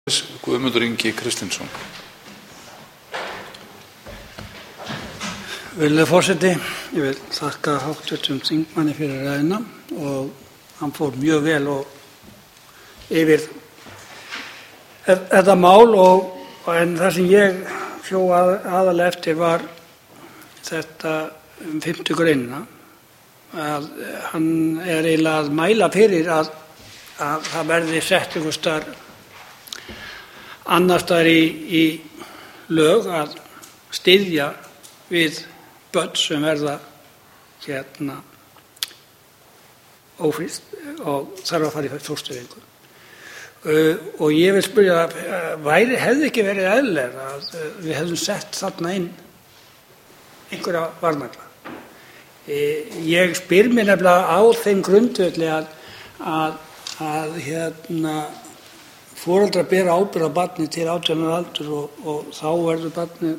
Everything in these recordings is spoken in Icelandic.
Guðmundur Ingi Kristinsson. Virðulegur forseti, ég vil þakka hv. þingmanni fyrir ræðuna og hann fór mjög vel yfir þetta mál en það sem ég hjó aðallega eftir var þetta 5. greinina, að hann eiginlega að mæla fyrir að það verði sett einhvers staðar annars staðar í lög að styðja við börn sem verða ófrísk og þarf að fara í fóstureyðingu. Og ég vil spyrja, hefði ekki verið eðlilegra að við hefðum sett þarna inn einhverja varnagla? Ég spyr mér nefnilega á þeim grundvelli að foreldrar bera ábyrgð á barni til 18 ára aldur og þá verður barnið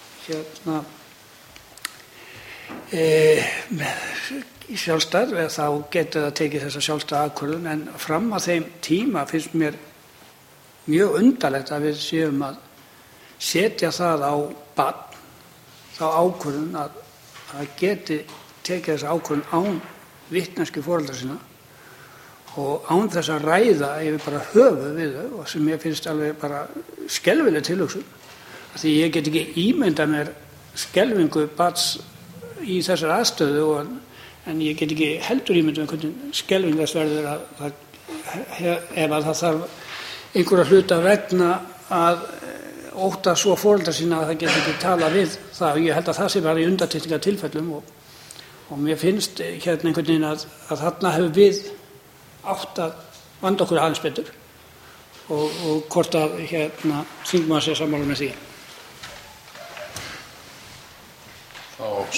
sjálfstætt, þá getur það tekið þessa sjálfstæða ákvörðun, en fram að þeim tíma finnst mér mjög undarlegt að við séum að setja það á barn, þá ákvörðun að það geti tekið þessa ákvörðun án vitneskju foreldra sinna og án þess að ræða yfir bara höfuð við þau, og sem ég finnst alveg bara skelfileg tilhugsun, því ég get ekki ímyndað mér skelfingu barns í þessari aðstöðu, en ég get ekki heldur ímyndað mér hvernig skelfing þess verður ef að það þarf einhverja hluta vegna að ótta svo foreldra sína að það get ekki tala við það. Ég held að það sé bara í undantekningartilfellum og mér finnst einhvern veginn að þarna hefur við átt að vanda okkur aðeins betur og hvort að þingmaður sé sammála með því. Þá